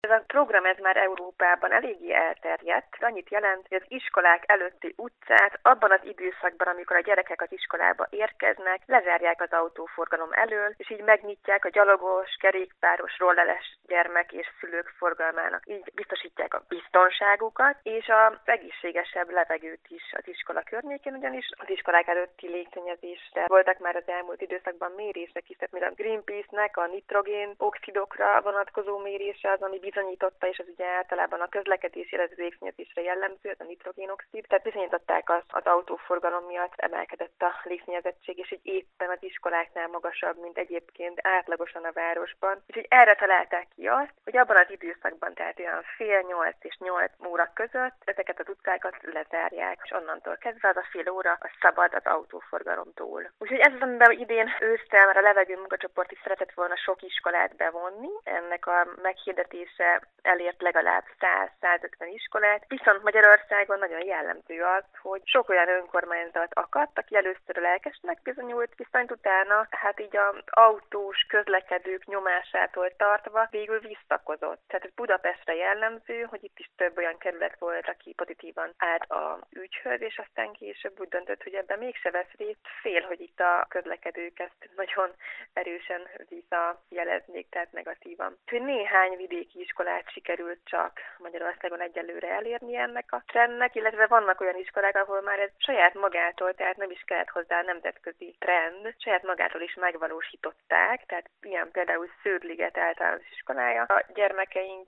Ez a program már Európában eléggé elterjedt. Annyit jelent, hogy az iskolák előtti utcát abban az időszakban, amikor a gyerekek az iskolába érkeznek, lezárják az autóforgalom elől, és így megnyitják a gyalogos, kerékpáros, rolleres gyermek és szülők forgalmának. Így biztosítják a biztonságukat és az egészségesebb levegőt is az iskola környékén, ugyanis az iskolák előtti légszennyezésre voltak már az elmúlt időszakban mérések is, tehát a Greenpeace-nek a nitrogén oxidokra vonatkozó mérése az, ami bizonyította, és az ugye általában a közlekedési légszennyezésre jellemző, ez a nitrogénoxid. Tehát bizonyították azt, az autóforgalom miatt emelkedett a légszennyezettség, és így éppen az iskoláknál magasabb, mint egyébként átlagosan a városban. És így erre találták ki azt, hogy abban az időszakban, tehát olyan 7:30 és 8 óra között ezeket az utcákat lezárják, és onnantól kezdve az a fél óra az szabad az autóforgalomtól. Úgyhogy ez az, amiben idén ősszel már a levegő munkacsoport is szeretett volna sok iskolát bevonni. Ennek a meghirdetése elért legalább 100-150 iskolát, viszont Magyarországon nagyon jellemző az, hogy sok olyan önkormányzat akadt, aki először lelkesnek bizonyult, viszont utána hát így az autós közlekedők nyomásától tartva végül visszakozott. Tehát ez Budapestre jellemző, hogy itt is több olyan kerület volt, aki pozitívan állt a ügyhöz, és aztán később úgy döntött, hogy ebben mégse vesz részt, fél, hogy itt a közlekedők ezt nagyon erősen visszajeleznék, tehát negatívan. Úgyhogy néhány vidéki iskolát sikerült csak Magyarországon egyelőre elérni ennek a trendnek, illetve vannak olyan iskolák, ahol már ez saját magától, tehát nem is kellett hozzá nemzetközi trend, saját magától is megvalósították, tehát ilyen például Sződ-liget általános iskolája a gyermekeink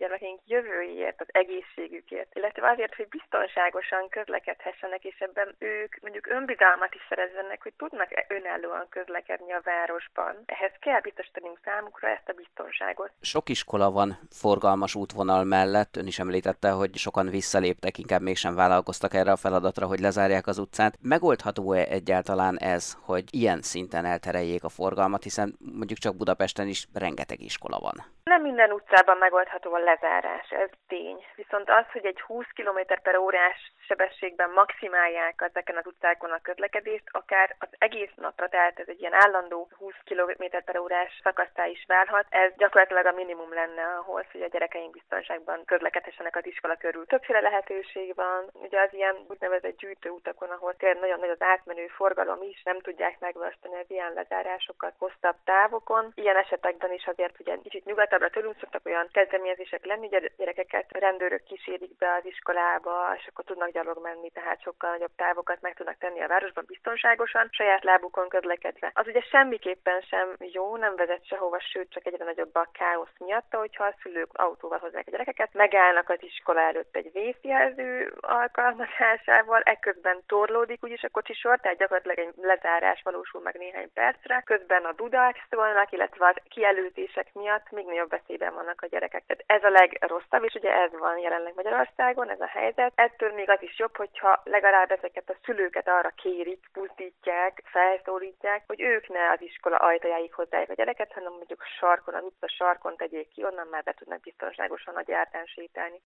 jövőjéért, az egészségükért, illetve azért, hogy biztonságosan közlekedhessenek, és ebben ők mondjuk önbizalmat is szerezzenek, hogy tudnak önállóan közlekedni a városban. Ehhez kell biztosítanunk számukra ezt a biztonságot. Sok iskola van forgalmas útvonal mellett, ön is említette, hogy sokan visszaléptek, inkább mégsem vállalkoztak erre a feladatra, hogy lezárják az utcát. Megoldható-e egyáltalán ez, hogy ilyen szinten eltereljék a forgalmat, hiszen mondjuk csak Budapesten is rengeteg iskola van? Nem minden utcában megoldható a lezárás, ez tény. Viszont az, hogy egy 20 km/órás sebességben maximálják ezeken az utcákon a közlekedést, akár az egész napra, tehát ez egy ilyen állandó 20 km/órás szakasztá is válhat, ez gyakorlatilag a minimum lenne ahhoz, hogy a gyerekeink biztonságban közlekedhessenek az iskola körül. Többféle lehetőség van, ugye az ilyen úgynevezett gyűjtőutakon, ahol tényleg nagyon nagy az átmenő forgalom is, nem tudják megvalósítani az ilyen lezárásokat hosszabb távokon. Ilyen esetekben is azért ugye kicsit nyugatabbra tőlünk szoktak olyan kezdeményezések lenni, hogy a gyerekeket rendőrök kísérik be az iskolába, és akkor tudnak gyalog menni, tehát sokkal nagyobb távokat meg tudnak tenni a városban biztonságosan, saját lábukon közlekedve. Az ugye semmiképpen sem jó, nem vezet sehova, sőt csak egyre nagyobb a káosz miatt, hogyha a szülők autóval hozzák a gyerekeket, megállnak az iskola előtt egy vészjelző alkalmazásával, ekközben torlódik úgyis a kocsisor, tehát gyakorlatilag egy lezárás valósul meg néhány percre, közben a dudák szólnak, illetve a kijelöltések miatt még nagyobb veszélyben vannak a gyerekek. Tehát ez a legrosszabb, és ugye ez van jelenleg Magyarországon, ez a helyzet. Ettől még az is jobb, hogyha legalább ezeket a szülőket arra kérik, buzdítják, felszólítják, hogy ők ne az iskola ajtajáig hozzájuk a gyereket, hanem mondjuk a sarkon, az utca sarkon tegyék ki, onnan már be tudnak biztonságosan a gyártán sétálni.